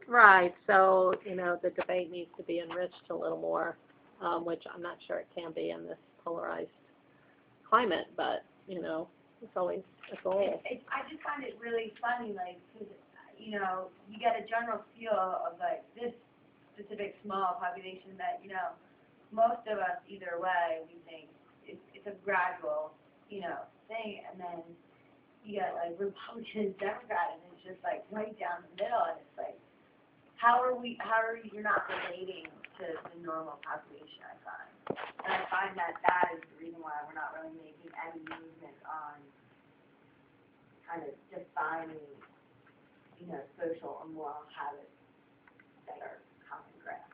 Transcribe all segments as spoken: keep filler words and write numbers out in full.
Right, so, you know, the debate needs to be enriched a little more, um, which I'm not sure it can be in this polarized climate, but, you know, it's always a It, goal. it, I just find it really funny, like, 'cause, you know, you get a general feel of, like, this specific small population that, you know, most of us, either way, we think it's, it's a gradual, you know, thing, and then you get, like, Republicans, Democrats, and it's just, like, right down the middle, and it's like, how are we, how are you not relating to the normal population, I find? And I find that that is the reason why we're not really making any movement on kind of defining, you know, social or moral habits that are common ground.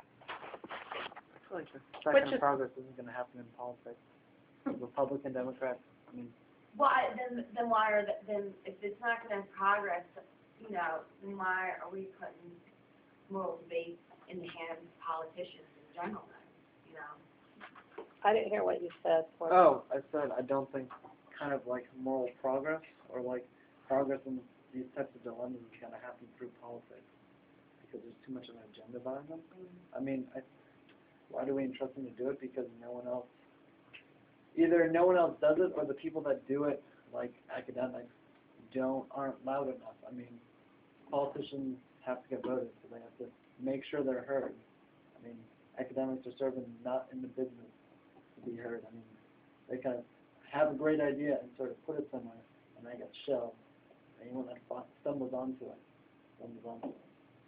I feel like the that Which kind is- of progress isn't going to happen in politics. Republican, Democrat, I mean, Why, then, then why are, the, then, if it's not gonna progress, you know, then why are we putting moral debate in the hands of politicians in general then, you know? I didn't hear what you said. Courtney. oh, I said I don't think kind of like moral progress or like progress in these types of dilemmas is going to happen through politics because there's too much of an agenda behind them. I mean, I, why do we entrust them to do it? Because no one else, either no one else does it or the people that do it, like academics, don't, aren't loud enough. I mean, politicians have to get voted, so they have to make sure they're heard. I mean, academics are serving not in the business to be heard. I mean, they kind of have a great idea and sort of put it somewhere, and they get shelved. Anyone that fi- stumbles onto it, stumbles onto it.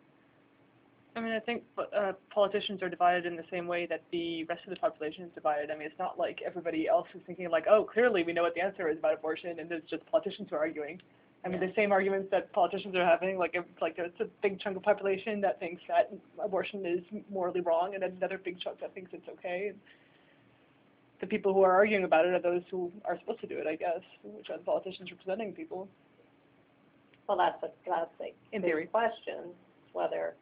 I mean, I think uh, politicians are divided in the same way that the rest of the population is divided. I mean, it's not like everybody else is thinking like, oh, clearly we know what the answer is about abortion, and it's just politicians who are arguing. I mean, Yeah. the same arguments that politicians are having, like, if, like there's a big chunk of population that thinks that abortion is morally wrong, and another big chunk that thinks it's okay. And the people who are arguing about it are those who are supposed to do it, I guess, which are the politicians representing people. Well, that's a, that's a In big theory. question, whether,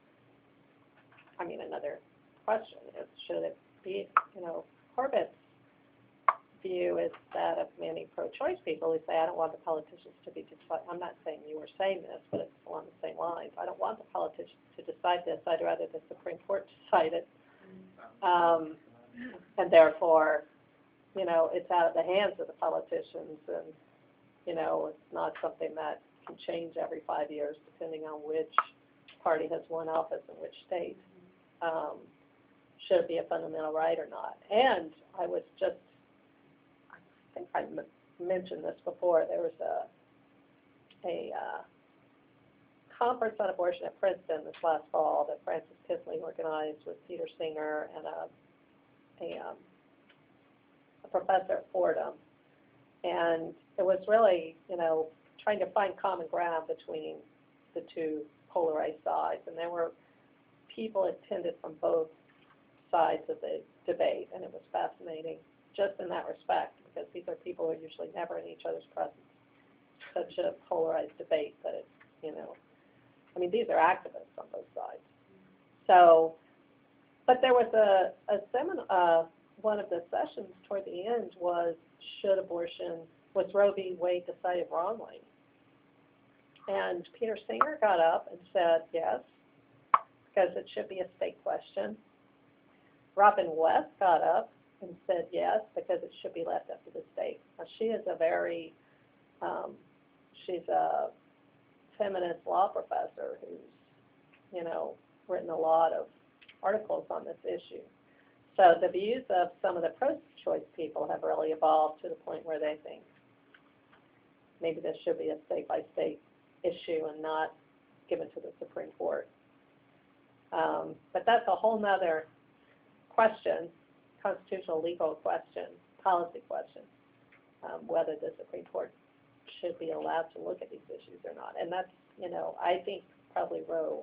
I mean, another question is, should it be, you know, Corbett's view is that of many pro-choice people who say, I don't want the politicians to be decide. I'm not saying you were saying this, but it's along the same lines. I don't want the politicians to decide this. I'd rather the Supreme Court decide it. Um, and therefore, you know, it's out of the hands of the politicians, and, you know, it's not something that can change every five years depending on which party has won office in which state. Um, should it be a fundamental right or not? And I was just, I think I m- mentioned this before, there was a, a uh, conference on abortion at Princeton this last fall that Francis Kisley organized with Peter Singer and a, a, um, a professor at Fordham. And it was really, you know, trying to find common ground between the two polarized sides. And there were people attended from both sides of the debate, and it was fascinating just in that respect, because these are people who are usually never in each other's presence. Such a polarized debate that it's, you know, I mean, these are activists on both sides. So, but there was a, a seminar, uh, one of the sessions toward the end was, should abortion, was Roe v. Wade decided wrongly? And Peter Singer got up and said, yes, because it should be a state question. Robin West got up and said yes, because it should be left up to the state. Now, she is a very, um, she's a feminist law professor who's, you know, written a lot of articles on this issue. So the views of some of the pro-choice people have really evolved to the point where they think maybe this should be a state-by-state issue and not given to the Supreme Court. Um, but that's a whole nother question, constitutional legal question, policy question, um, whether the Supreme Court should be allowed to look at these issues or not. And that's, you know, I think probably Roe,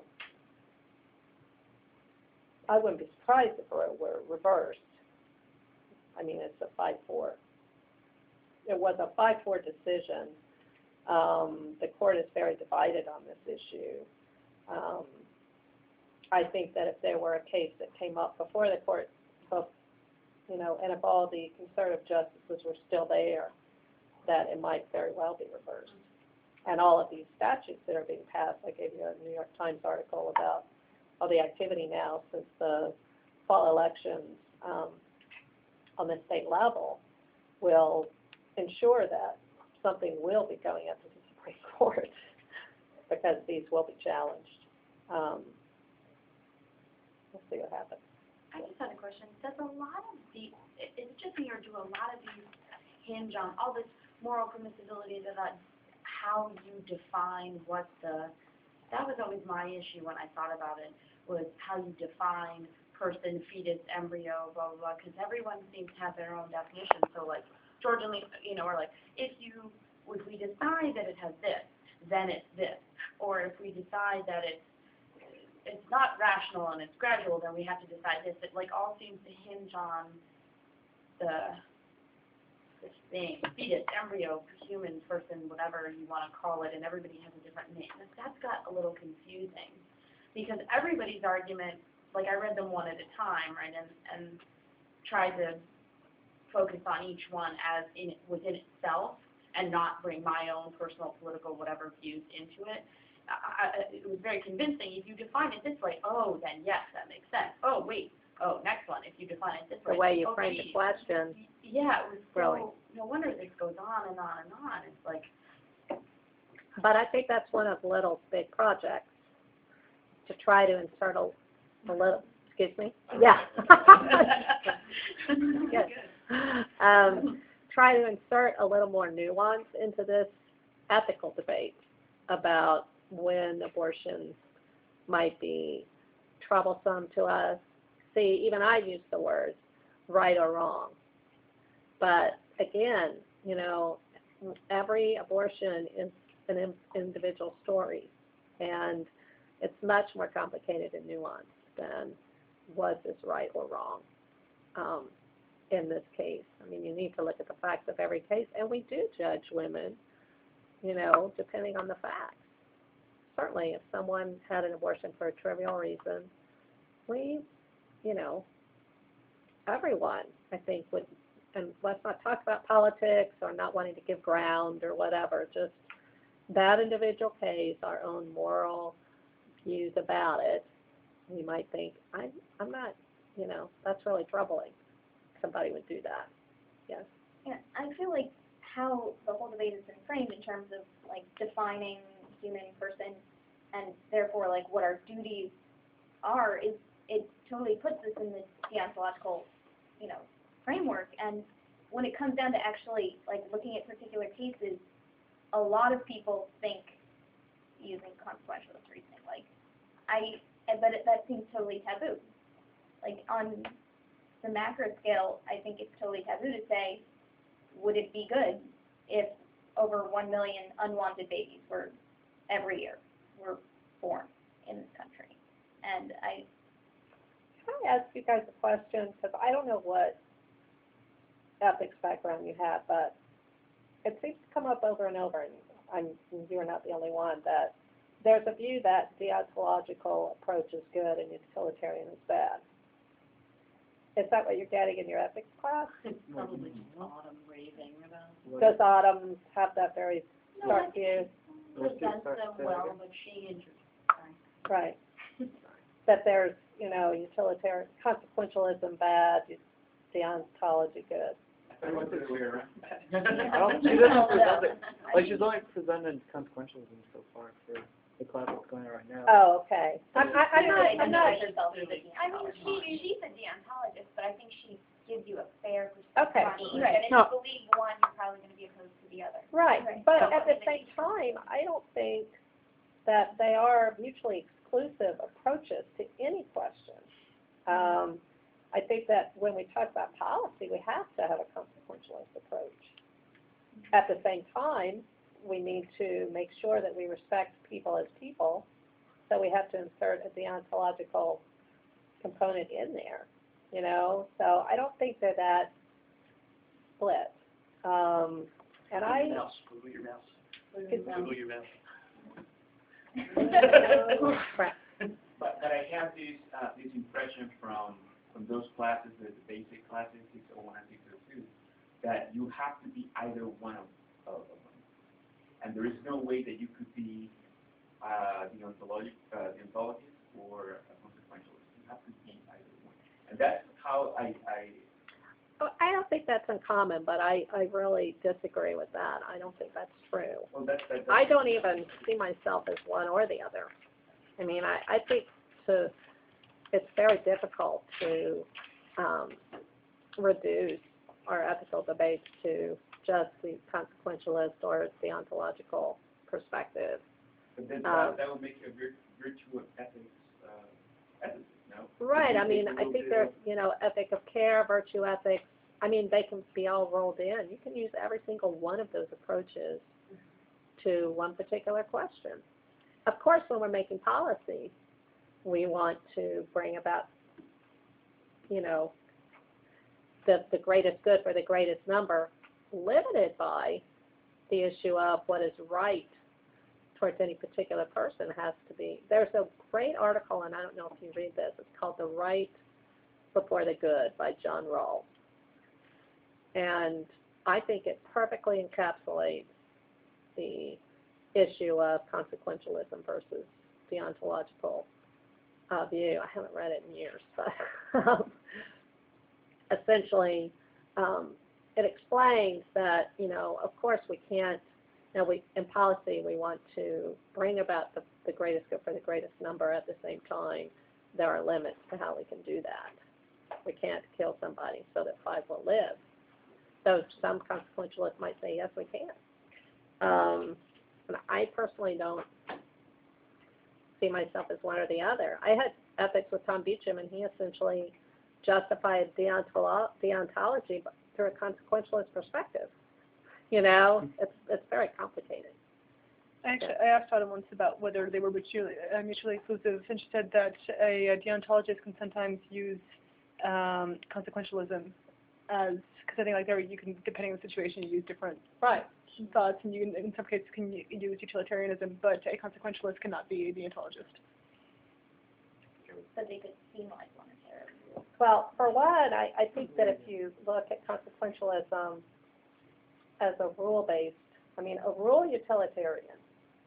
I wouldn't be surprised if Roe were reversed. I mean, it's a five four. It was a five four decision. Um, the court is very divided on this issue. Um, I think that if there were a case that came up before the court, you know, and if all the conservative justices were still there, that it might very well be reversed. And all of these statutes that are being passed, I gave you a New York Times article about all the activity now since the fall elections, um, on the state level will ensure that something will be going up to the Supreme Court because these will be challenged. Um, we'll see what happens. I just had a question. Does a lot of the, is it just me or do a lot of these hinge on all this moral permissibility to that, how you define what the, that was always my issue when I thought about it, was how you define person, fetus, embryo, blah, blah, blah, because everyone seems to have their own definition. So like, George and Lee, you know, are like, if you, if we decide that it has this, then it's this. Or if we decide that it's, it's not rational and it's gradual, then we have to decide this. It like all seems to hinge on the, this thing, fetus, embryo, human, person, whatever you want to call it, and everybody has a different name. And that's got a little confusing because everybody's argument, like I read them one at a time, right, and, and tried to focus on each one as in within itself and not bring my own personal political whatever views into it. I, I, it was very convincing. If you define it this way, oh, then yes, that makes sense. Oh, wait, oh, next one, if you define it this The way. way you oh, framed the geez. question, Yeah, it was Really. so, no wonder this goes on and on and on. It's like, but I think that's one of Little's big projects, to try to insert a, a little, excuse me? Yeah. Good. Um, try to insert a little more nuance into this ethical debate about when abortions might be troublesome to us. See, even I use the words right or wrong. But again, you know, every abortion is an in- individual story, and it's much more complicated and nuanced than was this right or wrong um, in this case. I mean, you need to look at the facts of every case, and we do judge women, you know, depending on the facts. Certainly, if someone had an abortion for a trivial reason, we, you know, everyone, I think, would, and let's not talk about politics or not wanting to give ground or whatever, just that individual case, our own moral views about it, we might think, I'm, I'm not, you know, that's really troubling. Somebody would do that. Yes. Yeah, I feel like how the whole debate has been framed in terms of like defining human person and therefore like what our duties are is it totally puts us in this deontological, you know, framework. And when it comes down to actually like looking at particular cases, a lot of people think using consequentialist reasoning. Like I, but it, that seems totally taboo. Like on the macro scale, I think it's totally taboo to say, would it be good if over one million unwanted babies were every year were born in this country? And I, Can I ask you guys a question? Because I don't know what ethics background you have, but it seems to come up over and over, and I'm, you're not the only one, that there's a view that deontological approach is good and utilitarian is bad. Is that what you're getting in your ethics class? it's probably just Autumn raving about. Does Autumn have that very No, stark I view? presents them well, but she introduced, Right. That there's, you know, utilitarian, consequentialism bad, deontology good. I went the other way around. I don't, she doesn't present it, like she's only presented consequentialism so far for the class that's going on right now. Oh, okay. I'm, I- I'm not, I'm not, herself as a I mean, deontologist. she, she's a deontologist, but I think she gives you a fair Okay. perspective on each. Right. And if No. you believe one, you're probably going to be opposed to the other. right, Right. but So- at the same time, I don't think that they are mutually exclusive approaches to any question. Um, I think that when we talk about policy, we have to have a consequentialist approach. At the same time, we need to make sure that we respect people as people, so we have to insert a deontological component in there, you know? So I don't think they're that split. Um, and I, Mouse, wiggle your mouse, Excuse me? wiggle your mouse. Crap. But, but I have this, uh, this impression from, from those classes, the basic classes, six oh one and six oh two, that you have to be either one of, of them. And there is no way that you could be, uh, deontologic, uh, deontologist or a consequentialist. You have to be either one. And that's how I, I Oh, I don't think that's uncommon, but I, I really disagree with that. I don't think that's true. well, that's, that's. I don't even see myself as one or the other. I mean, I, I think to, it's very difficult to, um, reduce our ethical debates to just the consequentialist or deontological perspective. But then um, that, that would make you a vir- virtue of ethics, uh, ethics, no? Right, You I take mean, a I little think bit there's, of- you know, ethic of care, virtue ethics, I mean, they can be all rolled in. You can use every single one of those approaches to one particular question. Of course, when we're making policy, we want to bring about, you know, the, the greatest good for the greatest number, limited by the issue of what is right towards any particular person has to be. There's a great article, and I don't know if you read this, it's called The Right Before the Good by John Rawls. And I think it perfectly encapsulates the issue of consequentialism versus deontological uh, view. I haven't read it in years, but um, essentially um, it explains that, you know, of course we can't, you know, we, in policy we want to bring about the, the greatest good for the greatest number. At the same time, there are limits to how we can do that. We can't kill somebody so that five will live. So some consequentialists might say, yes, we can. Um, and I personally don't see myself as one or the other. I had ethics with Tom Beecham, and he essentially justified deontolo- deontology through a consequentialist perspective. You know, it's it's very complicated. Actually, I asked Autumn once about whether they were mutually, uh, mutually exclusive, and she said that a, a deontologist can sometimes use um, consequentialism as, because I think like there you can, depending on the situation, you use different Right. thoughts, and you can, in some cases can u- use utilitarianism, but a consequentialist cannot be a deontologist. But they could seem like one if they're. Well, for one, I, I think that if you look at consequentialism as a rule-based, I mean, a rule utilitarian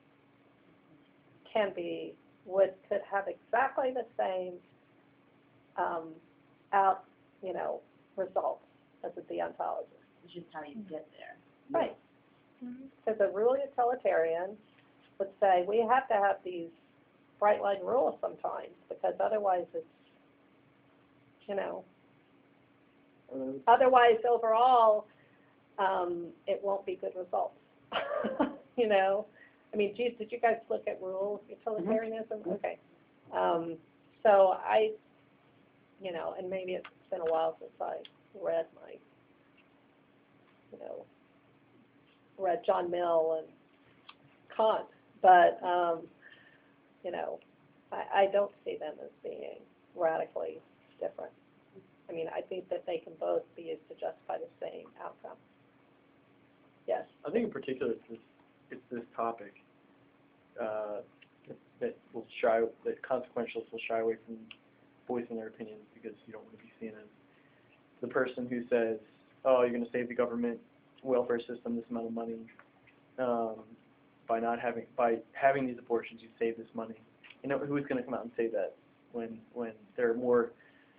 can be, would, could have exactly the same um, out, you know, results as a deontologist. It's just how you get there. Right. Because a rule utilitarian would say, we have to have these bright line rules sometimes, because otherwise it's, you know, Uh, otherwise overall, um, it won't be good results. You know, I mean, geez, did you guys look at rules utilitarianism? Okay. Um, so I, you know, and maybe it's been a while since I read my, you know, read John Mill and Kant, but, um, you know, I, I don't see them as being radically different. I mean, I think that they can both be used to justify the same outcome. Yes. I think in particular it's this, it's this topic uh, that, that will shy, that consequentialists will shy away from voicing their opinions because you don't want to be seen as the person who says, oh, you're going to save the government welfare system this amount of money um, by not having, by having these abortions, you save this money. You know, who's going to come out and say that when when there are more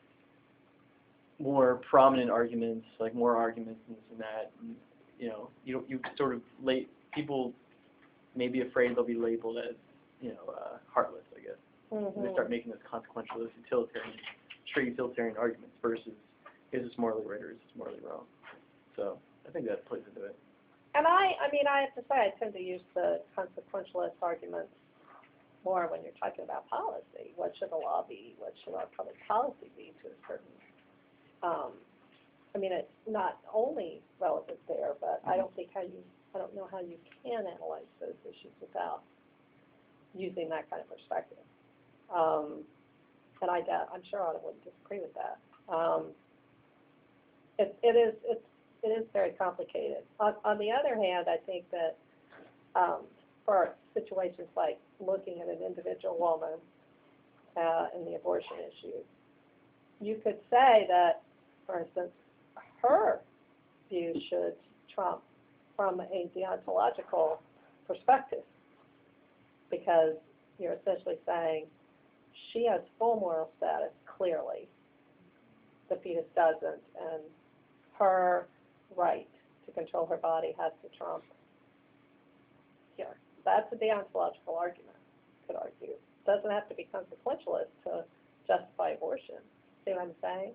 more prominent arguments, like more arguments and this and that, and, you know, you you sort of late people may be afraid they'll be labeled as, you know, uh, heartless, I guess. Mm-hmm. And they start making those consequentialist, utilitarian, straight utilitarian arguments versus is this morally right or is this morally wrong? So I think that plays into it. And I, I mean, I have to say, I tend to use the consequentialist arguments more when you're talking about policy. What should the law be? What should our public policy be to a certain, um, I mean, it's not only relevant there, but I don't think how you, I don't know how you can analyze those issues without using that kind of perspective. Um, and I doubt, I'm sure Autumn wouldn't disagree with that. Um, it, it is, it's, it is very complicated. On, on the other hand, I think that um, for situations like looking at an individual woman uh, in the abortion issue, you could say that, for instance, her view should trump from a deontological perspective, because you're essentially saying she has full moral status, clearly. The fetus doesn't, and her right to control her body has to trump here. That's a deontological argument, could argue. Doesn't have to be consequentialist to justify abortion. See what I'm saying?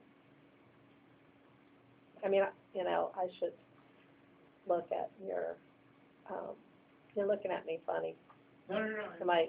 I mean, you know, I should look at your, um, you're looking at me funny. No, no, no. Am I?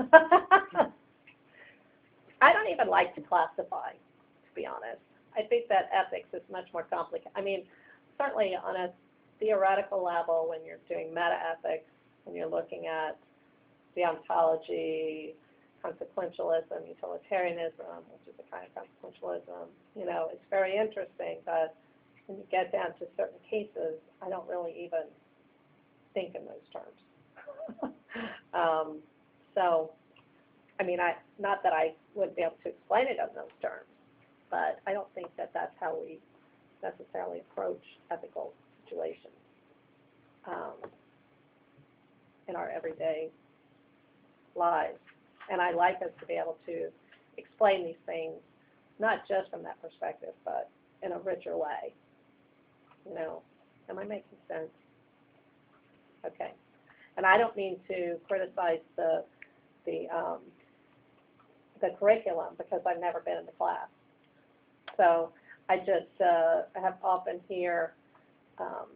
I don't even like to classify, to be honest. I think that ethics is much more complicated. I mean, certainly on a theoretical level, when you're doing meta-ethics, when you're looking at deontology, consequentialism, utilitarianism, which is a kind of consequentialism, you know, it's very interesting, but when you get down to certain cases, I don't really even think in those terms. um, so, I mean, I not that I wouldn't be able to explain it in those terms, but I don't think that that's how we necessarily approach ethical situations um, in our everyday lives. And I like us to be able to explain these things, not just from that perspective, but in a richer way. You know, am I making sense? Okay. And I don't mean to criticize the the um, the curriculum because I've never been in the class. So I just uh, have often hear um,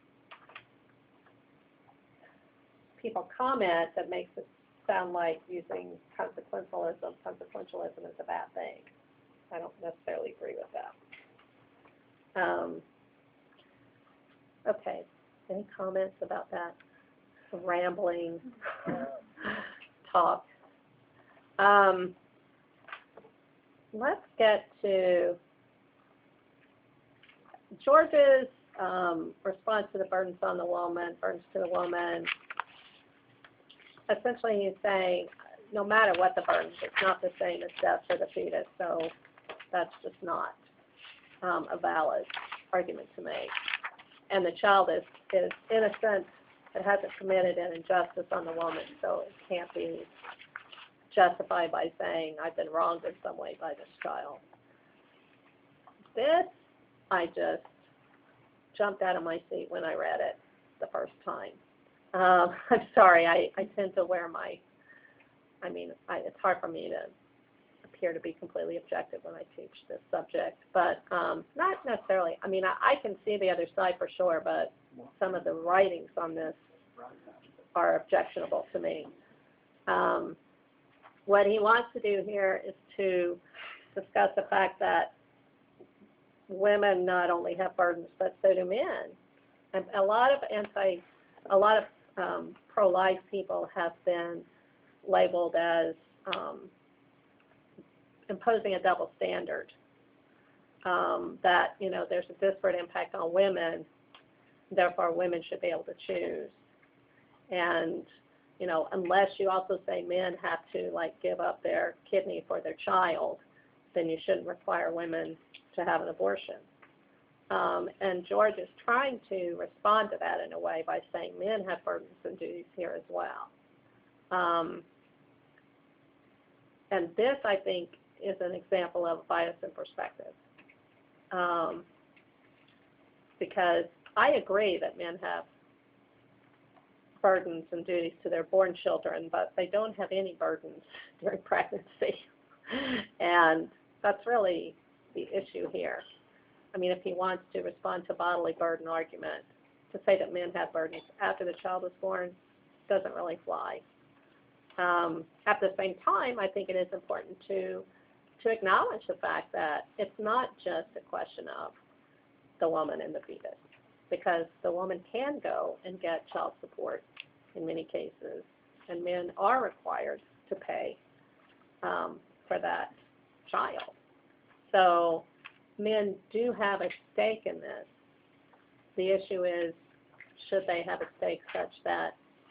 people comment that makes it sound like using consequentialism, consequentialism is a bad thing. I don't necessarily agree with that. Um, okay, any comments about that rambling talk? Um, let's get to George's um, response to the burdens on the woman, burdens to the woman. Essentially, he's saying, no matter what the burdens, it's not the same as death for the fetus, so that's just not um, a valid argument to make. And the child is, is innocent, it hasn't committed an injustice on the woman, so it can't be justified by saying, I've been wronged in some way by this child. This, I just jumped out of my seat when I read it the first time. Um, I'm sorry, I, I tend to wear my, I mean, I, it's hard for me to appear to be completely objective when I teach this subject, but um, not necessarily. I mean, I, I can see the other side for sure, but some of the writings on this are objectionable to me. Um, what he wants to do here is to discuss the fact that women not only have burdens, but so do men. And a lot of anti, a lot of um, pro-life people have been labeled as um, imposing a double standard. Um, that, you know, there's a disparate impact on women, therefore women should be able to choose. And, you know, unless you also say men have to, like, give up their kidney for their child, then you shouldn't require women to have an abortion. Um, and George is trying to respond to that in a way by saying men have burdens and duties here as well. Um, and this, I think, is an example of bias in perspective. Um, because I agree that men have burdens and duties to their born children, but they don't have any burdens during pregnancy. And that's really the issue here. I mean, if he wants to respond to bodily burden argument, to say that men have burdens after the child is born doesn't really fly. Um, at the same time, I think it is important to to acknowledge the fact that it's not just a question of the woman and the fetus, because the woman can go and get child support in many cases, and men are required to pay um, for that child. So men do have a stake in this. The issue is, should they have a stake such that,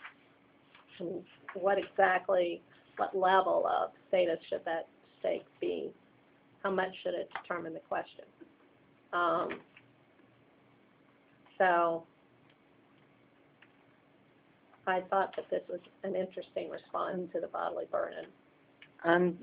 what exactly, what level of status should that stake be? How much should it determine the question? Um, so I thought that this was an interesting response to the bodily burden. And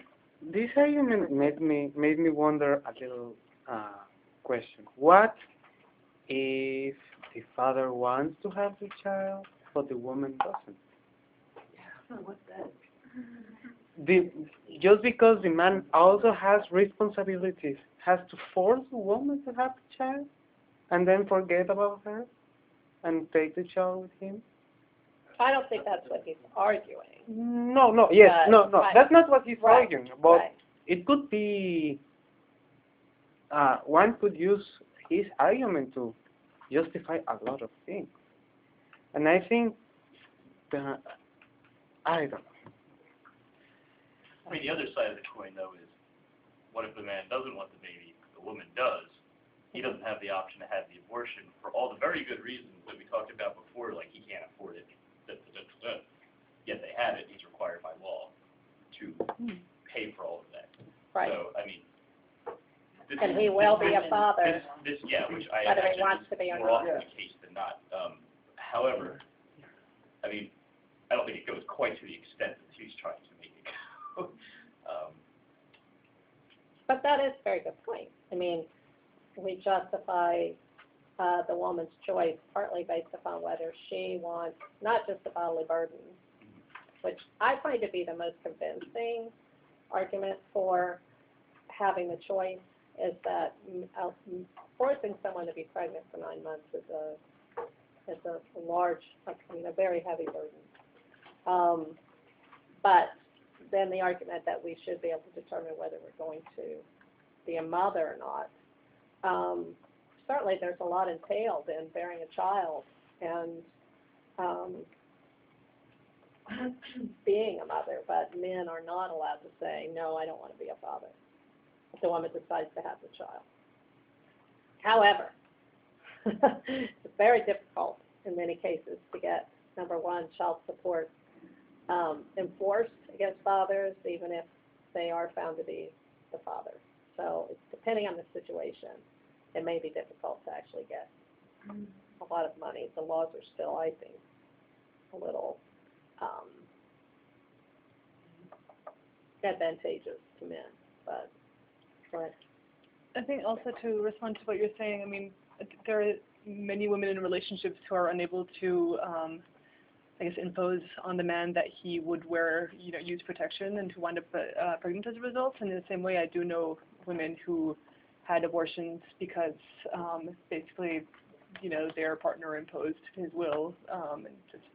this argument made me made me wonder a little uh, question. What if the father wants to have the child, but the woman doesn't? What's that? The, just because the man also has responsibilities, has to force the woman to have the child, and then forget about her, and take the child with him? I don't think that's what he's arguing. No, no, yes, Right, no, no, right. that's not what he's Right, arguing. But right. it could be, uh, one could use his argument to justify a lot of things. And I think, that, I don't know. I mean, the other side of the coin, though, is what if the man doesn't want the baby, the woman does? He doesn't have the option to have the abortion for all the very good reasons that we talked about before, like he can't afford it, da, da, da, da, da. Yet they have it, he's required by law to pay for all of that. Right. So, I mean, this And is- he will this- be a father, This, this, yeah, which I whether he imagine wants to be or more not. often the case than not. Um, however, I mean, I don't think it goes quite to the extent that he's trying to make it go. um, But that is a very good point. I mean, we justify uh, the woman's choice partly based upon whether she wants not just the bodily burden, which I find to be the most convincing argument for having the choice, is that mm, uh, mm, forcing someone to be pregnant for nine months is a is a large, I mean, a very heavy burden. Um, but then the argument that we should be able to determine whether we're going to be a mother or not. Um, certainly there's a lot entailed in bearing a child and um, being a mother, but men are not allowed to say, no, I don't want to be a father, if the woman decides to have the child. However, it's very difficult in many cases to get, number one, child support um, enforced against fathers, even if they are found to be the father. So it's depending on the situation, it may be difficult to actually get a lot of money. The laws are still, I think, a little um, advantageous to men, but, but I think also to respond to what you're saying, I mean, there are many women in relationships who are unable to, um, I guess, impose on the man that he would wear, you know, use protection and who wind up uh, pregnant as a result. And in the same way, I do know women who had abortions because um, basically, you know, their partner imposed his will um, and just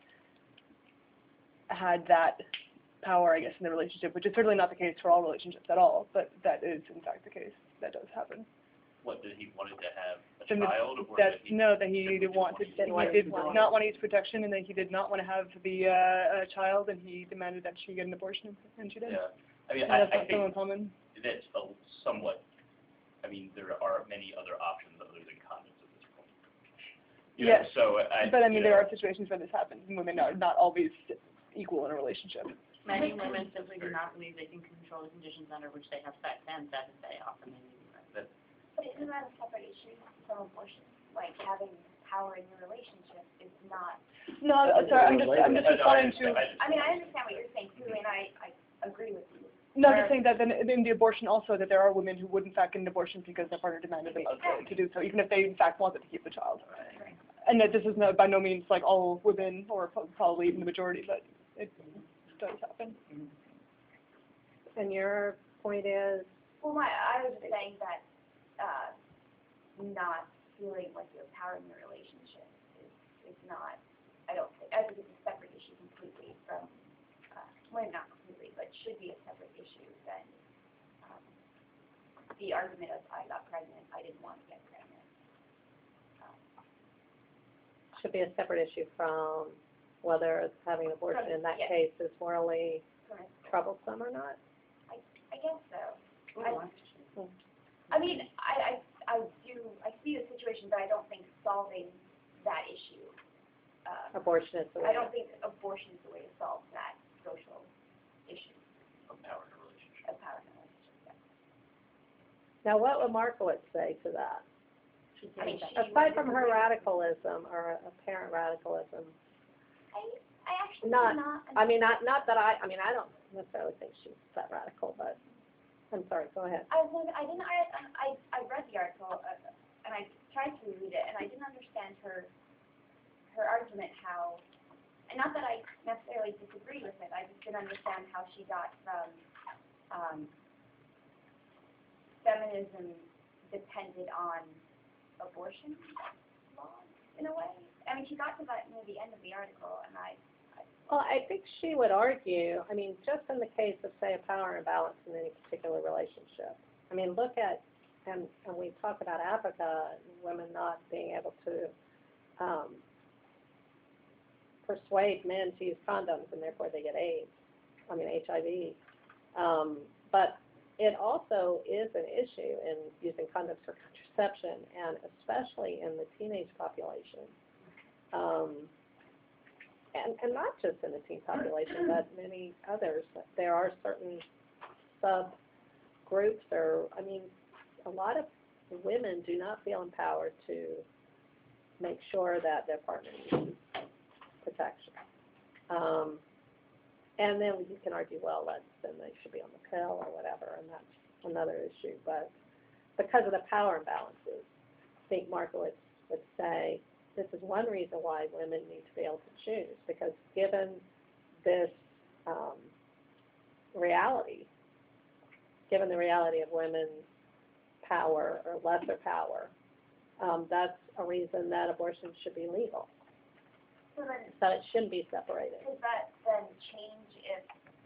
had that power, I guess, in the relationship, which is certainly not the case for all relationships at all, but that is, in fact, the case. That does happen. what, did he wanted to have a Then the- child, or That, that he? no, that he simply didn't want to, use Didn't he want to did use one. not want to use protection, and then he did not want to have the uh, uh, child, and he demanded that she get an abortion, and she did. Yeah, I mean, And I, that's I not so think uncommon. that's a somewhat, I mean, there are many other options other than condoms at this point. You know, Yes, so I, But I you mean, there know, are situations where this happens, and women are not always equal in a relationship. Many women simply do not believe they can control the conditions under which they have sex, and that is they often may do that. But isn't that a separate issue from abortion? Like having power in your relationship is not, No, uh, sorry, I'm just, I'm just I know, I responding to, understand, I I mean, I understand what you're saying too, and I, I agree with you. no, I'm just saying that then in the abortion also, that there are women who would in fact get an abortion because their partner demanded them to, to do so, even if they in fact wanted to keep the child. And that this is no, by no means like all women, or pro- probably even the majority, but it does happen. and your point is, Well, my, I was just saying that, uh, not feeling like you have power in your relationship is, is not, I don't think, I think it's a separate issue completely from, uh, well, not completely, but should be a separate issue than, um, the argument of I got pregnant, I didn't want to get pregnant. Um, should be a separate issue from whether having an abortion in that Yes. case is morally correct. troublesome or not. I guess so. I, I mean, I, I, I do, I see the situation, but I don't think solving that issue, uh, Abortion is the way. I don't think abortion is the way to solve that social issue of power in a relationship. of power in a relationship. Now, what would Markowitz say to that? I mean, she. Aside from her radicalism, or apparent radicalism, I, I actually not- do not. I mean, not, not that I, I mean, I don't necessarily think she's that radical, but, I'm sorry, go ahead. I was, I didn't, I, I, I read the article, uh, and I tried to read it, and I didn't understand her, her argument how, and not that I necessarily disagree with it, I just didn't understand how she got from, um, feminism depended on abortion laws, in a way. I mean, she got to that near the end of the article, and I, Well, I think she would argue, I mean, just in the case of, say, a power imbalance in any particular relationship. I mean, look at, and, and we talk about Africa and women not being able to um, persuade men to use condoms, and therefore they get AIDS, I mean, H I V. Um, but it also is an issue in using condoms for contraception, and especially in the teenage population. Um, And, and not just in the teen population, but many others. There are certain subgroups, or, I mean, a lot of women do not feel empowered to make sure that their partner needs protection. Um, and then you can argue, well, that's, then they should be on the pill or whatever, and that's another issue. But because of the power imbalances, I think Markowitz would say, this is one reason why women need to be able to choose, because given this um, reality, given the reality of women's power or lesser power, um, that's a reason that abortion should be legal. so then, So it shouldn't be separated. does that then change if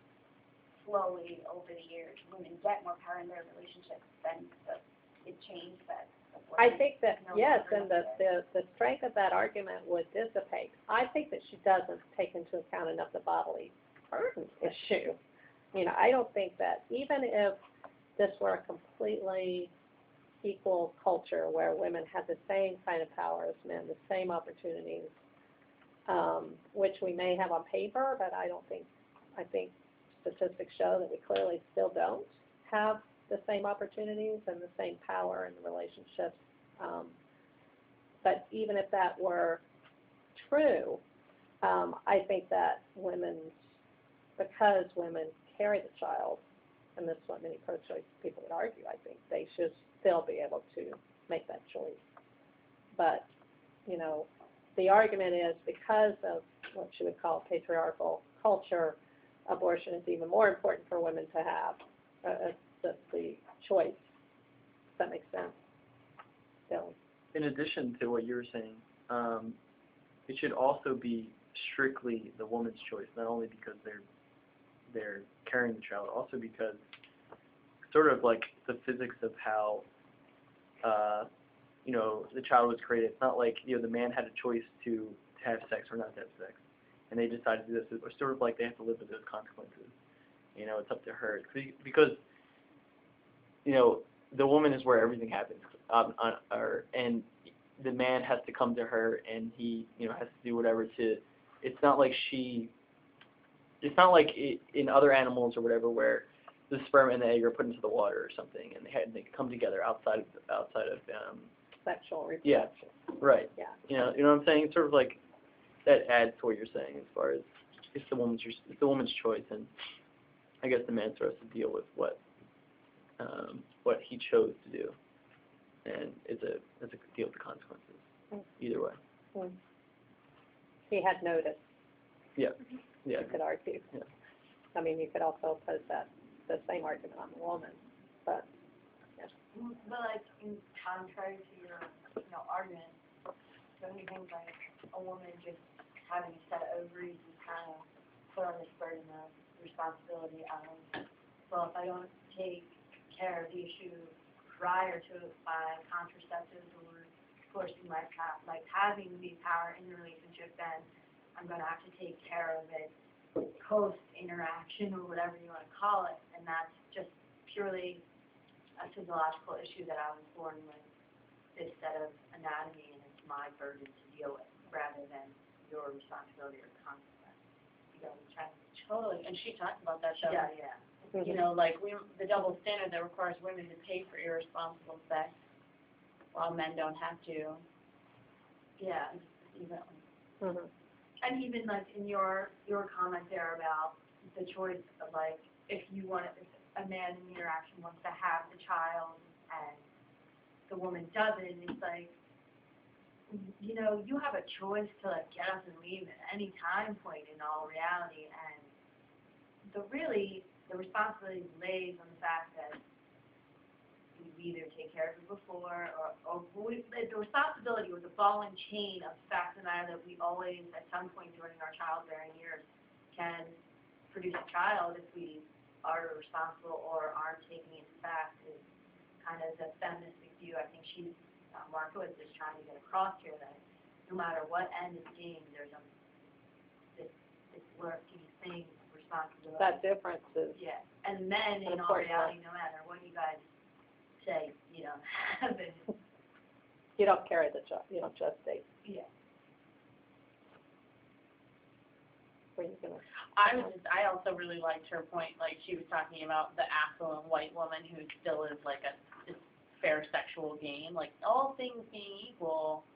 slowly over the years women get more power in their relationships, then does it change that? I think that, No yes, longer and the, necessary. the, the strength of that argument would dissipate. I think that she doesn't take into account enough the bodily burden issue. You know, I don't think that, even if this were a completely equal culture where women had the same kind of power as men, the same opportunities, um, which we may have on paper, but I don't think, I think statistics show that we clearly still don't have the same opportunities and the same power in the relationships. Um, but even if that were true, um, I think that women, because women carry the child, and this is what many pro-choice people would argue, I think they should still be able to make that choice. But, you know, the argument is because of what you would call patriarchal culture, abortion is even more important for women to have. Uh, the, the choice. Does that make sense? Dylan? In addition to what you were saying, um, it should also be strictly the woman's choice, not only because they're they're carrying the child, also because sort of like the physics of how uh, you know the child was created. It's not like you know the man had a choice to, to have sex or not to have sex, and they decided to do this. It's sort of like they have to live with those consequences. You know, it's up to her because you know, the woman is where everything happens, um, on, or, and the man has to come to her, and he, you know, has to do whatever to. It's not like she. It's not like it, in other animals or whatever where the sperm and the egg are put into the water or something, and they had they come together outside of outside of. Um, Sexual yeah, reproduction. right. Yeah. You know, you know what I'm saying? It's sort of like that adds to what you're saying as far as it's the woman's it's the woman's choice, and I guess the man's supposed to deal with what. Um, what he chose to do, and it's a it's a deal with the consequences. Mm. Either way. Mm. He had noticed. Yeah. Yeah. You could argue. Yeah. I mean, you could also pose that the same argument on the woman, but yeah. But like, in contrary to your, you know, argument, don't you think like a woman just having a set of ovaries and kind of put on this burden of responsibility of, well, if I don't take care of the issue prior to by contraceptives or forcing my pa- like having the power in the relationship, then I'm going to have to take care of it post interaction or whatever you want to call it, and that's just purely a physiological issue that I was born with this set of anatomy, and it's my burden to deal with rather than your responsibility or consequence. You know, we try to Totally, and she talked about that, though. yeah, yeah. Mm-hmm. You know, like, we, the double standard that requires women to pay for irresponsible sex, while men don't have to. Yeah. Even, Mm-hmm. And even like in your, your comment there about the choice of like, if you want, if a man in the interaction wants to have the child and the woman doesn't, it's like, you know, you have a choice to like get up and leave at any time point in all reality, and the really, the responsibility lays on the fact that we either take care of it before, or, or we, the responsibility was a ball and chain of the fact of the matter that we always, at some point during our childbearing years, can produce a child if we are responsible or aren't taking into fact is kind of the feministic view. I think she's, uh, Markowitz is trying to get across here that no matter what end is gained, there's a, this, this lurking thing, responsibility. That difference is, Yeah, and men, in all Important. reality, no matter what you guys say, you don't have it. you don't carry the job, you don't gestate. Yeah. Were you gonna? I was just, I also really liked her point, like, she was talking about the affluent white woman who still is like a, this fair sexual game, like, all things being equal,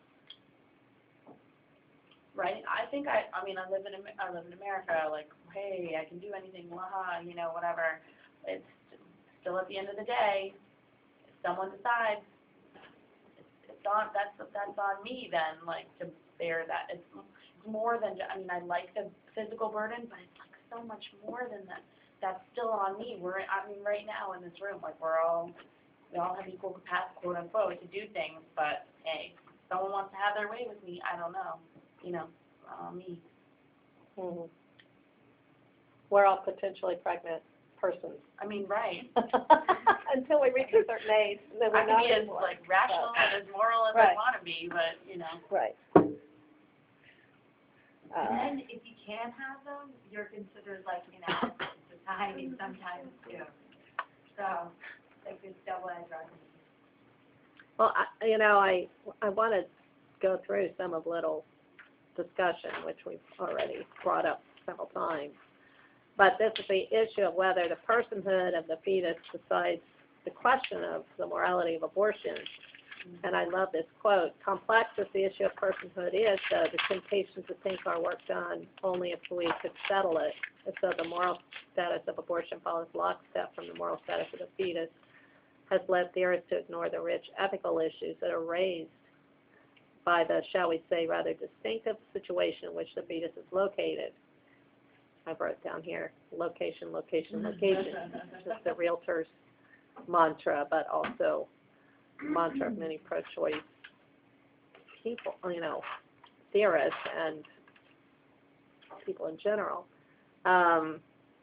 right? I think I, I mean, I live in, Am- I live in America, like, hey, I can do anything, blah, you know, whatever. It's still at the end of the day, if someone decides, it's, it's on, that's, that's on me then, like, to bear that. It's, it's more than, ju- I mean, I like the physical burden, but it's like so much more than that. That's still on me. We're, I mean, right now in this room, like, we're all, we all have equal capacity, quote unquote, to do things, but hey, if someone wants to have their way with me, I don't know, you know, uh, me. Mhm. We're all potentially pregnant persons. I mean, right. Until we reach a certain age, then I we're can not be as, anymore. like, rational But- and as moral as Right. I want to be, but, you know. Right. And Uh, then if you can't have them, you're considered like inadequate in society sometimes too. So, like this double-edged argument. Well, I, you know, I, I want to go through some of Little's discussion, which we've already brought up several times. But this is the issue of whether the personhood of the fetus decides the question of the morality of abortion. And I love this quote, complex as the issue of personhood is, though, the temptation to think our work done only if we could settle it, as though the moral status of abortion follows lockstep from the moral status of the fetus, has led theorists to ignore the rich ethical issues that are raised by the, shall we say, rather distinctive situation in which the fetus is located. I wrote down here, location, location, location, just the realtor's mantra, but also mantra of many pro-choice people, you know, theorists and people in general. Um,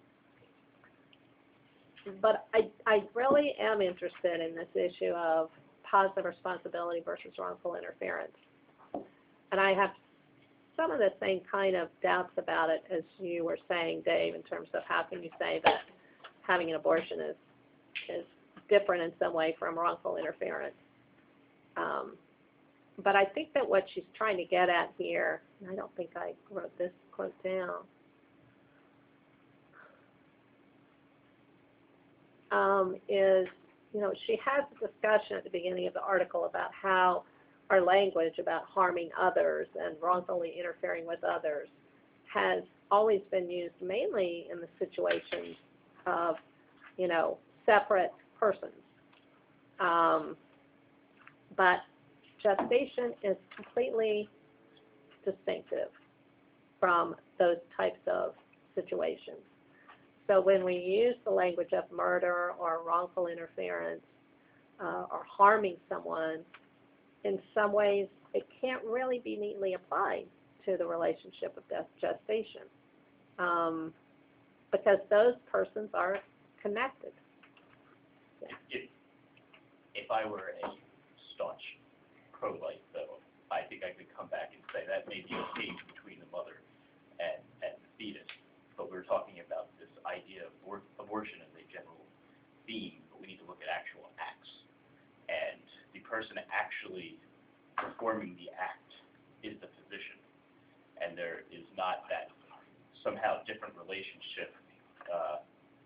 but I, I really am interested in this issue of positive responsibility versus wrongful interference. And I have some of the same kind of doubts about it as you were saying, Dave, in terms of how can you say that having an abortion is, is different in some way from wrongful interference. Um, but I think that what she's trying to get at here, and I don't think I wrote this quote down, um, is, you know, she has a discussion at the beginning of the article about how our language about harming others and wrongfully interfering with others has always been used mainly in the situations of, you know, separate persons. Um, but gestation is completely distinctive from those types of situations. So when we use the language of murder or wrongful interference uh, or harming someone, in some ways it can't really be neatly applied to the relationship of gestation um, because those persons are connected. If, if I were a staunch pro-life, though, I think I could come back and say that may be a case between the mother and, and the fetus, but we're talking about this idea of abor- abortion as a general theme, but we need to look at actual acts. And the person actually performing the act is the physician, and there is not that somehow different relationship uh,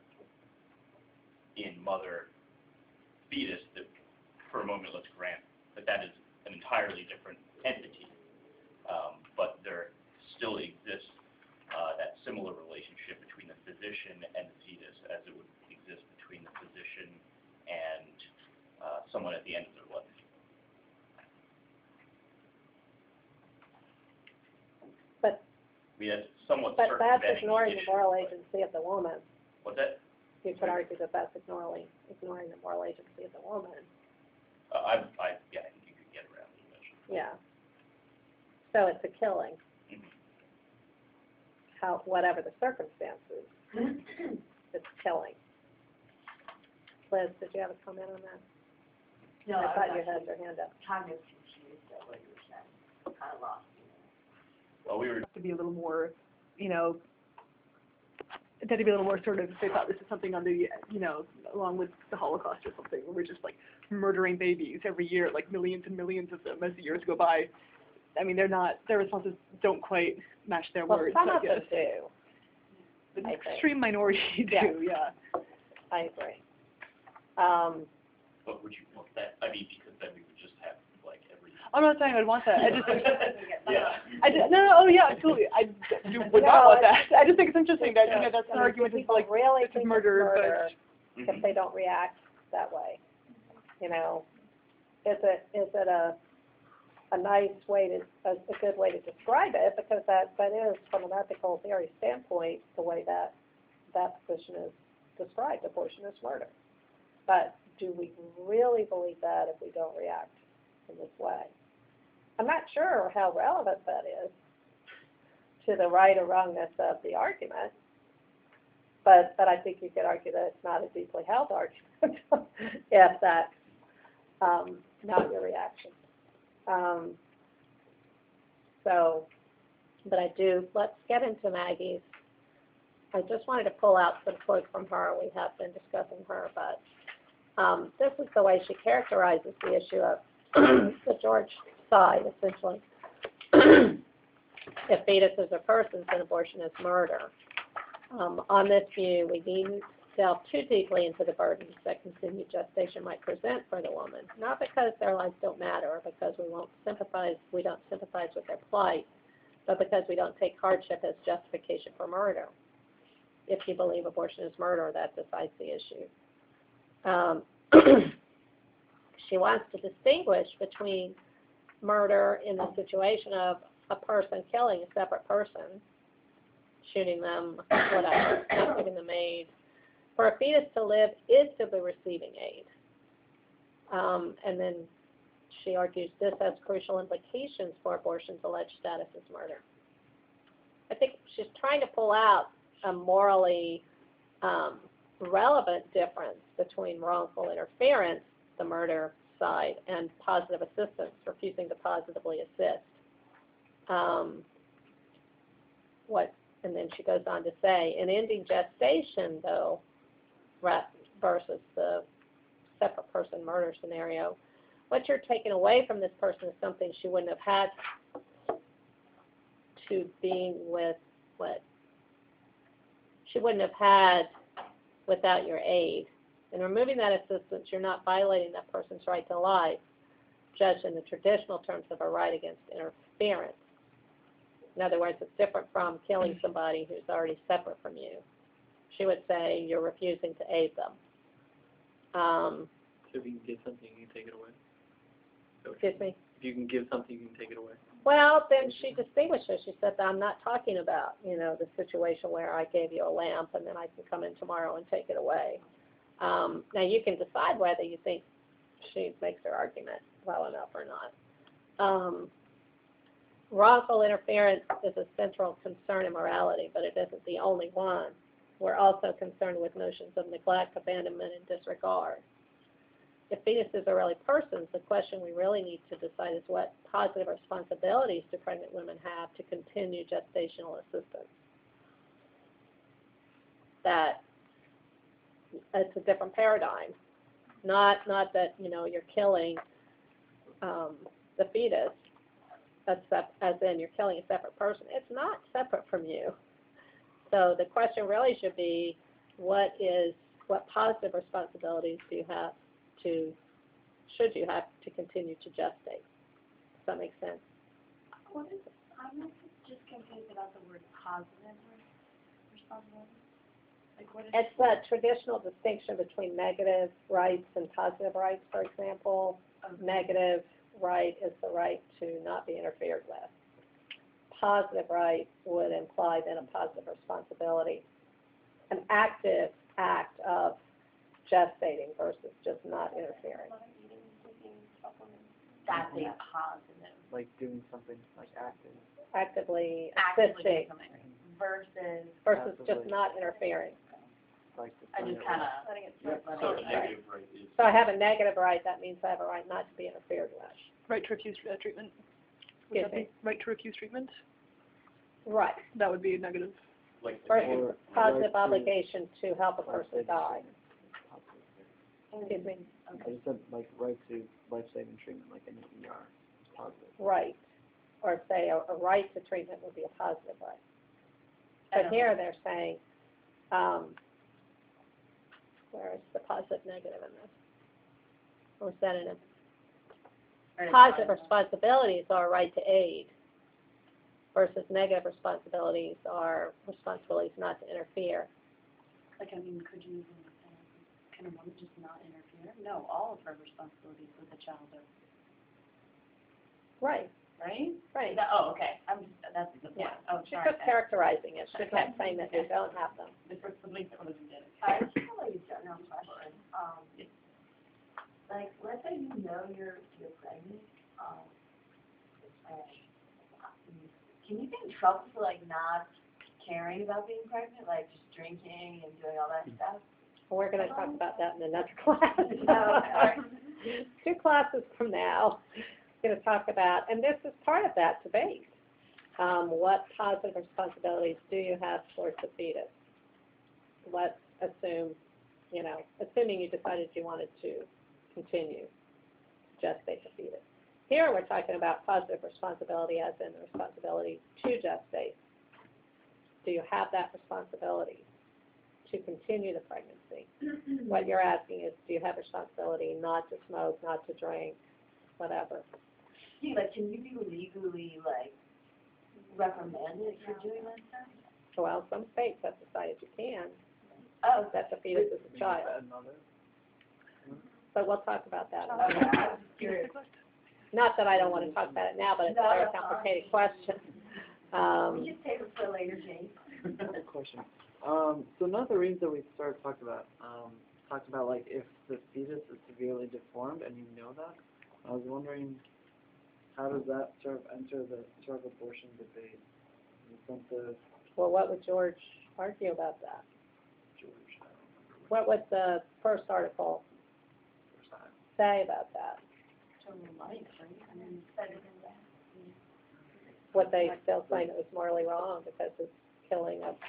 in mother-fetus that, for a moment, let's grant that that is an entirely different entity, um, but there still exists uh, that similar relationship between the physician physician and the fetus as it would exist between the physician and uh, someone at the end of their life. But, We had somewhat but that's circumventing the ignoring the issue, moral but- agency of the woman. What's that? You could argue that that's ignoring, ignoring the moral agency of the woman. Uh, I, I, yeah, I think you could get around the issue. Yeah. So it's a killing, Mhm. how, whatever the circumstances, it's killing. Liz, did you have a comment on that? No, I I thought was you had actually your hand up. kind of confused at what you were saying, kind of lost. Well, we were, To be a little more, you know, that to be a little more sort of, they thought this is something on the, you know, along with the Holocaust or something, where we're just like murdering babies every year, like millions and millions of them as the years go by. I mean, they're not, their responses don't quite match their Well, words, some I of them guess. do, An I think. extreme minority Yeah. do, yeah. I agree. Um, but would you want that? I mean, because then we would just have, like, every. I'm not saying I'd want that, I just, Yeah. I just, no, no, oh yeah, absolutely, I d- do- would No, not want it's- that. I just think it's interesting that, you know, that's I an mean, argument, is people like, really this is think it's murder, murder but. if they don't react that way. You know, is it, is it a, a nice way to, a, a good way to describe it? Because that, that is, from an ethical theory standpoint, the way that that position is described, abortion is murder. But do we really believe that if we don't react in this way? I'm not sure how relevant that is to the right or wrongness of the argument, but, but I think you could argue that it's not a deeply held argument if that's um, not your reaction. Um, so, but I do, let's get into Maggie's. I just wanted to pull out some quotes from her. We have been discussing her, but um, this is the way she characterizes the issue of the George side, essentially. If fetuses are persons, then abortion is murder. Um, on this view, we needn't delve too deeply into the burdens that continued gestation might present for the woman, not because their lives don't matter or because we won't sympathize, we don't sympathize with their plight, but because we don't take hardship as justification for murder. If you believe abortion is murder, that decides the issue. Um, she wants to distinguish between murder in the situation of a person killing a separate person, shooting them, whatever, not giving them aid. For a fetus to live is to be receiving aid. Um, and then she argues this has crucial implications for abortion's alleged status as murder. I think she's trying to pull out a morally um, relevant difference between wrongful interference, the murder side, and positive assistance, refusing to positively assist. Um, what, and then she goes on to say, in ending gestation, though, versus the separate person murder scenario, what you're taking away from this person is something she wouldn't have had to being with, what, she wouldn't have had without your aid. In removing that assistance, you're not violating that person's right to life, judged in the traditional terms of a right against interference. In other words, it's different from killing somebody who's already separate from you. She would say you're refusing to aid them. Um, So if you can give something, you can take it away? So excuse me? If you can give something, you can take it away? Well, then she distinguishes. She said, I'm not talking about, you know, the situation where I gave you a lamp and then I can come in tomorrow and take it away. Um, now, you can decide whether you think she makes her argument well enough or not. Um, wrongful interference is a central concern in morality, but it isn't the only one. We're also concerned with notions of neglect, abandonment, and disregard. If fetuses are really persons, the question we really need to decide is what positive responsibilities do pregnant women have to continue gestational assistance. That it's a different paradigm. Not not that, you know, you're killing um, the fetus, except, as in you're killing a separate person. It's not separate from you. So the question really should be, what is what positive responsibilities do you have to, should you have to continue to gestate? Does that make sense? What is, I'm just confused about the word positive responsibility. Like, what is? It's the traditional distinction between negative rights and positive rights, for example. Negative right is the right to not be interfered with. Positive right would imply then a positive responsibility, an active act of gestating versus just not interfering. That's a positive. Like doing something like acting. Actively Actively doing assisting something versus, versus just Passively. not interfering. Like I just kind of, letting it slip. So a negative right is. So I have a negative right, that means I have a right not to be interfered with. Right to refuse uh, treatment. Would Excuse that be me? right to refuse treatment? Right. That would be a negative. Like the Versus negative. positive right to- obligation to help a person die. Excuse me? I just said like right to life-saving treatment, like in the E R, positive. Right. Or say a, a right to treatment would be a positive right. I But don't here they're saying, um, where is the positive negative in this? Or is that in a Right, positive positive. responsibilities are a right to aid versus negative responsibilities are responsibilities not to interfere. Like, I mean, could you even, uh, can a woman just not interfere? No, all of her responsibilities with the child are, Right, right? right. Is that- oh, okay, I'm just, that's the point. Yeah. Oh, She's sorry. just characterizing it. She's not Okay. saying that we don't have them. The first, the link that wasn't it. I just have like a general question, um, like, let's say you know you're, you're pregnant, um, and, can you get in trouble for like not caring about being pregnant, like just drinking and doing all that stuff? We're gonna talk about that in another class. Oh, okay. Two classes from now, we're gonna talk about, and this is part of that debate. Um, what positive responsibilities do you have towards the fetus? Let's assume, you know, assuming you decided you wanted to continue to gestate the fetus. Here we're talking about positive responsibility as in the responsibility to gestate. Do you have that responsibility to continue the pregnancy? What you're asking is, do you have responsibility not to smoke, not to drink, whatever? Yeah, like, can you be legally, like, reprimanded for doing that stuff? Well, some states have decided you can, Oh, that the fetus is a child, Another. but we'll talk about that. okay, I was curious. Not that I don't want to talk about it now, but it's a No, very that's fine. complicated question. Um, We can save it for later, Jane. Good question. Um, so another reason that we started talking about, um, talked about like if the fetus is severely deformed and you know that, I was wondering, how does that sort of enter the sort of abortion debate? In the sense of well, what would George argue about that? George, I don't remember What would the first article which time. say about that? Totally life, right? I mean, it's better than that. Would they still claim it was morally wrong because it's killing a,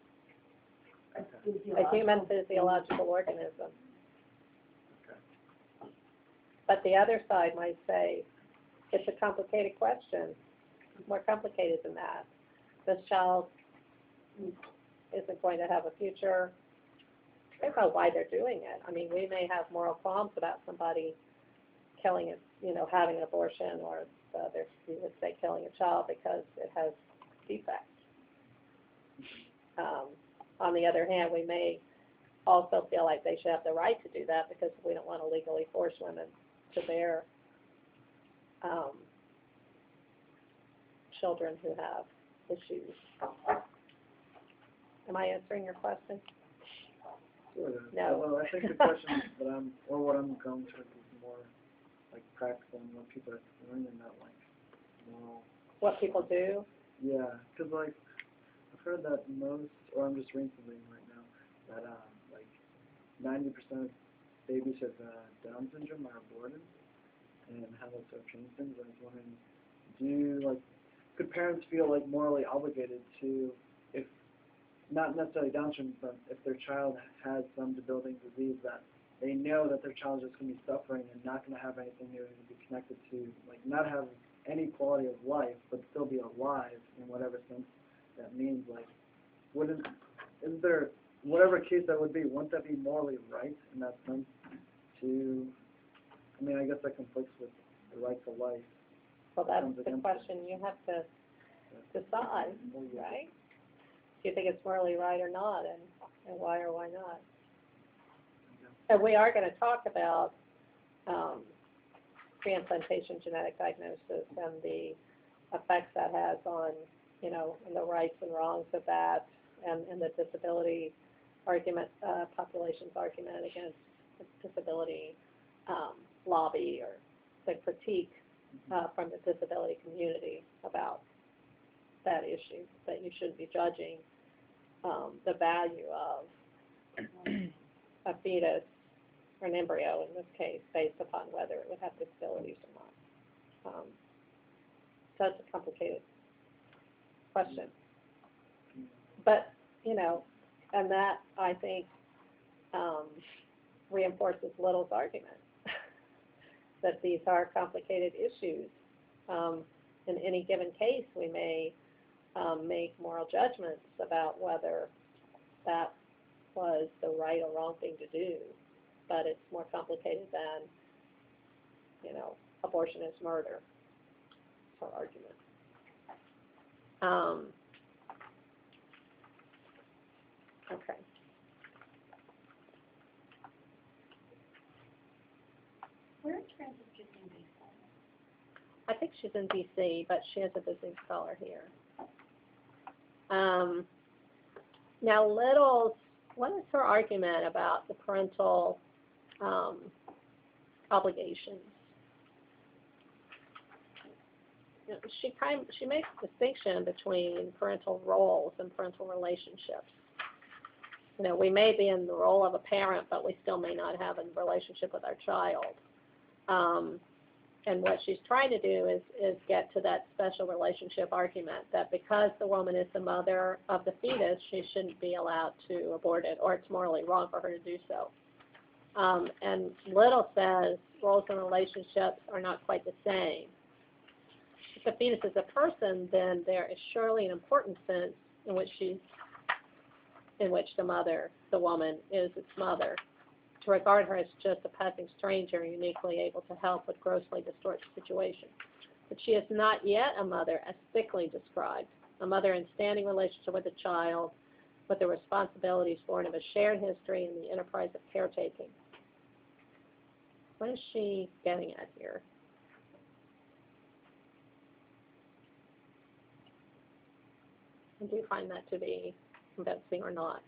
a human physiological organism? Okay. But the other side might say, it's a complicated question, more complicated than that. This child isn't going to have a future. I don't know why they're doing it. I mean, we may have moral qualms about somebody killing it, you know, having an abortion, or uh, there's, you would say killing a child because it has defects. Um, on the other hand, we may also feel like they should have the right to do that because we don't want to legally force women to bear um, children who have issues. Am I answering your question? Sort of. No. Well, I think the question that I'm, or what I'm going to is more like practical and what people are learning about like moral. What people do? Yeah, because like I've heard that most, or I'm just reading something right now that um like ninety percent of babies with uh, Down syndrome are aborted, and how that sort of changes things. I was wondering, do you like could parents feel like morally obligated to, if not necessarily Down syndrome, but if their child has some debilitating disease that they know that their child is just going to be suffering and not going to have anything they're going to be connected to, like not have any quality of life, but still be alive in whatever sense that means. Like, wouldn't, is there, whatever case that would be, wouldn't that be morally right in that sense to, I mean, I guess that conflicts with the right to life. Well, that's Comes the against question you have to decide, right? Do you think it's morally right or not? And and why or why not. And we are gonna talk about, um, pre-implantation genetic diagnosis and the effects that has on, you know, and the rights and wrongs of that, and, and the disability argument, uh, population's argument against the disability, um, lobby, or the critique, uh, from the disability community about that issue, that you shouldn't be judging, um, the value of a fetus, or an embryo in this case, based upon whether it would have disabilities or not. Um, so it's a complicated question. But, you know, and that, I think, um, reinforces Little's argument, that these are complicated issues. Um, in any given case, we may um, make moral judgments about whether that was the right or wrong thing to do, but it's more complicated than, you know, abortion is murder, for argument. Um, okay. Where is Frances Gibson based on? I think she's in D C, but she is a visiting scholar here. Um, now, Little's, what is her argument about the parental um, obligations? You know, she kind, she makes a distinction between parental roles and parental relationships. You know, we may be in the role of a parent, but we still may not have a relationship with our child. Um, and what she's trying to do is, is get to that special relationship argument, that because the woman is the mother of the fetus, she shouldn't be allowed to abort it, or it's morally wrong for her to do so. Um, and Little says roles and relationships are not quite the same. If the fetus is a person, then there is surely an important sense in which she's, in which the mother, the woman, is its mother. To regard her as just a passing stranger uniquely able to help would grossly distort the situation. But she is not yet a mother as thickly described, a mother in standing relationship with a child, with the responsibilities born of a shared history and the enterprise of caretaking. What is she getting at here? And do you find that to be convincing or not?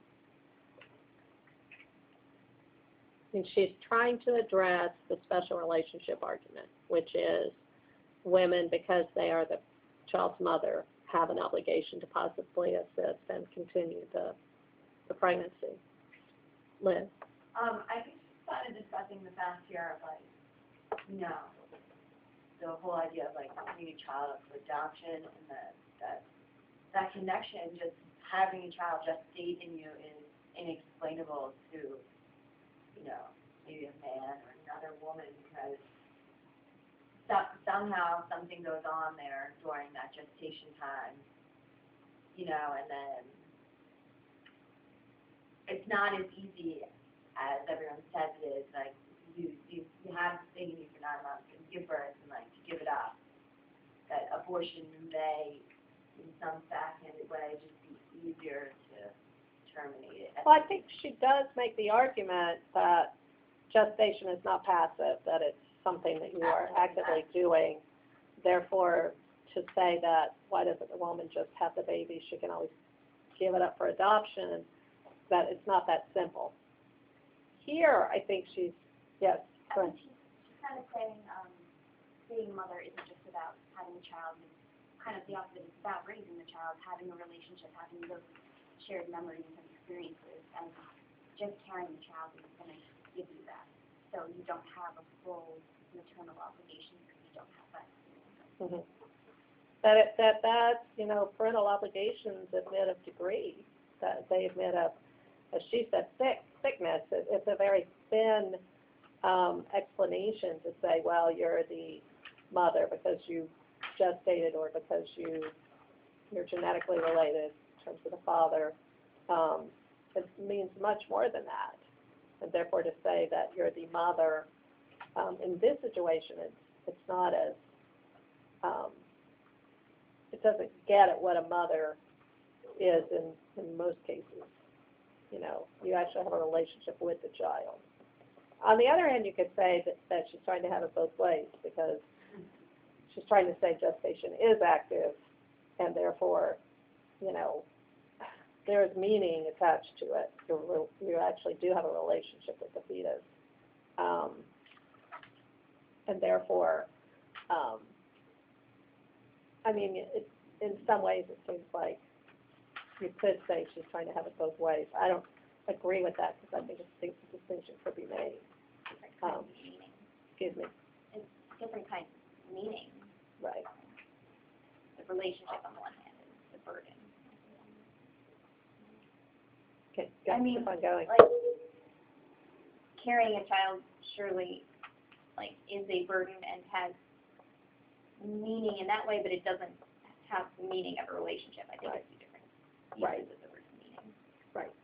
And she's trying to address the special relationship argument, which is women, because they are the child's mother, have an obligation to possibly assist and continue the, the pregnancy. Lynn? Um, I think we started discussing the past year of like, you know, the whole idea of like putting a child up for adoption, and that, that, that connection, just having a child gestate in you is inexplainable to, you know, maybe a man or another woman, because some, somehow something goes on there during that gestation time, you know, and then it's not as easy as everyone says it is. Like, you, you, you have this thing and you're not allowed to give birth, and like to give it up. That abortion may, in some backhanded way, just be easier to terminate it. Well, I think she does make the argument that gestation is not passive, that it's something that you are actively doing. Therefore, to say that, why doesn't the woman just have the baby, she can always give it up for adoption, that it's not that simple. Here, I think she's, yes, go ahead. She's, she's kind of saying um, being a mother isn't just about having a child, it's kind of the opposite. It's about raising the child, having a relationship, having those shared memories and experiences, and just carrying the child is going to give you that. So you don't have a full maternal obligation because you don't have that experience. Mm-hmm. That, it, that, that, you know, parental obligations admit of degree, that they admit of, as she said, thick, thickness. It, it's a very thin um, explanation to say, well, you're the mother because you gestated, or because you, you're genetically related in terms of the father. Um, it means much more than that. And therefore to say that you're the mother, um, in this situation, it's, it's not as, um, it doesn't get at what a mother is in, in most cases. you know, you actually have a relationship with the child. On the other hand, you could say that, that she's trying to have it both ways, because she's trying to say gestation is active, and therefore, you know, there is meaning attached to it. You, re- you actually do have a relationship with the fetus. Um, and therefore, um, I mean, it, in some ways it seems like you could say she's trying to have it both ways. I don't agree with that, because I think a distinct distinction could be made. Different kinds Um, of meaning. excuse me. It's different kinds of meaning. Right. The relationship on the one hand is the burden. Okay, I go, mean, keep on going. Like, carrying a child surely, like, is a burden and has meaning in that way, but it doesn't have the meaning of a relationship. I think Right. it's two different Right. uses of the word meaning. Right.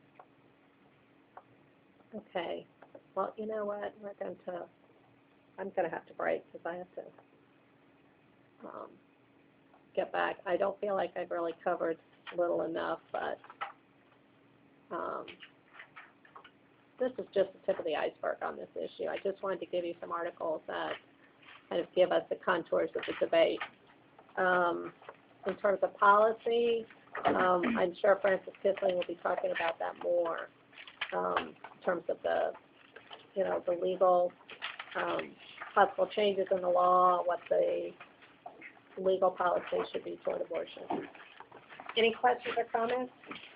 Okay. Well, you know what? We're going to, I'm going to have to break, because I have to um, get back. I don't feel like I've really covered little enough, but um, this is just the tip of the iceberg on this issue. I just wanted to give you some articles that kind of give us the contours of the debate. Um, in terms of policy, um, I'm sure Francis Kissling will be talking about that more, um, in terms of the, you know, the legal, um, possible changes in the law, what the legal policy should be toward abortion. Any questions or comments?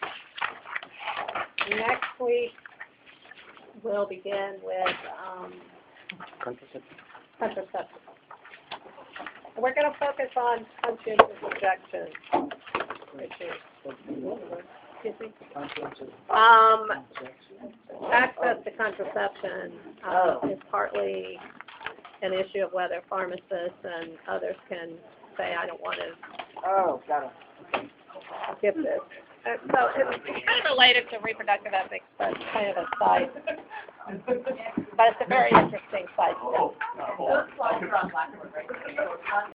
Next week, we'll begin with um, Contraceptive. contraception. We're going to focus on conscientious objection issues. Excuse me. Um, access to contraception uh, is partly an issue of whether pharmacists and others can say, I don't want to Oh, got it. give this. Uh, so it's kind of related to reproductive ethics, but it's kind of a side, but it's a very interesting side. Those slides are on Blackboard, right?